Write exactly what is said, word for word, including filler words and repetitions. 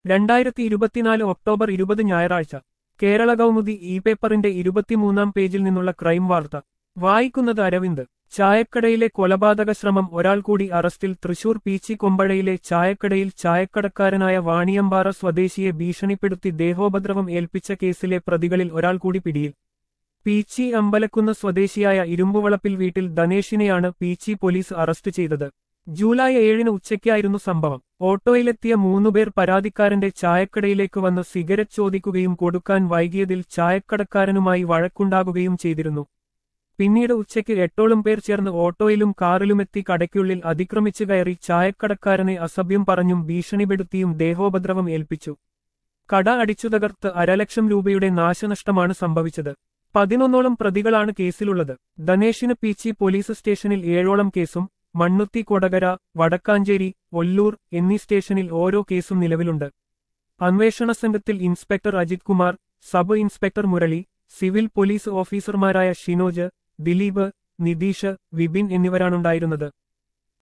രണ്ടായിരത്തി ഇരുപത്തിനാല് ഒക്ടോബർ ഇരുപത് ഞായറാഴ്ച കേരള കൗമുദി ഇ പേപ്പറിന്റെ ഇരുപത്തിമൂന്നാം പേജിൽ നിന്നുള്ള ക്രൈം വാർത്ത വായിക്കുന്നത് അരവിന്ദ്. ചായക്കടയിലെ കൊലപാതക ശ്രമം, ഒരാൾ കൂടി അറസ്റ്റിൽ. തൃശൂർ പീച്ചി കൊമ്പഴയിലെ ചായക്കടയിൽ ചായക്കടക്കാരനായ വാണിയമ്പാറ സ്വദേശിയെ ഭീഷണിപ്പെടുത്തി ദേഹോപദ്രവം ഏൽപ്പിച്ച കേസിലെ പ്രതികളിൽ ഒരാൾ കൂടി പിടിയിൽ. പീച്ചി അമ്പലക്കുന്ന് സ്വദേശിയായ ഇരുമ്പുവളപ്പിൽ വീട്ടിൽ ധനേഷിനെയാണ് പീച്ചി പോലീസ് അറസ്റ്റ് ചെയ്തത്. ജൂലൈ ഏഴിന് ഉച്ചയ്ക്കായിരുന്നു സംഭവം. ഓട്ടോയിലെത്തിയ മൂന്നുപേർ പരാതിക്കാരന്റെ ചായക്കടയിലേക്ക് വന്ന് സിഗരറ്റ് ചോദിക്കുകയും കൊടുക്കാൻ വൈകിയതിൽ ചായക്കടക്കാരനുമായി വഴക്കുണ്ടാകുകയും ചെയ്തിരുന്നു. പിന്നീട് ഉച്ചയ്ക്ക് എട്ടോളം പേർ ചേർന്ന് ഓട്ടോയിലും കാറിലുമെത്തി കടയ്ക്കുള്ളിൽ അതിക്രമിച്ചു കയറി ചായക്കടക്കാരനെ അസഭ്യം പറഞ്ഞും ഭീഷണിപ്പെടുത്തിയും ദേഹോപദ്രവം ഏൽപ്പിച്ചു. കട അടിച്ചു തകർത്ത് അരലക്ഷം രൂപയുടെ നാശനഷ്ടമാണ് സംഭവിച്ചത്. പതിനൊന്നോളം പ്രതികളാണ് കേസിലുള്ളത്. ധനേഷിന് പീച്ചി പോലീസ് സ്റ്റേഷനിൽ ഏഴോളം കേസും മണ്ണുത്തി, കൊടകര, വടക്കാഞ്ചേരി, ഒല്ലൂർ എന്നീ സ്റ്റേഷനിൽ ഓരോ കേസും നിലവിലുണ്ട്. അന്വേഷണ സംഘത്തിൽ inspector Ajith Kumar, sub inspector Murali, civil police ഓഫീസർമാരായ ഷിനോജ്, ദിലീപ്, നിതീഷ്, വിപിൻ എന്നിവരാണുണ്ടായിരുന്നത്.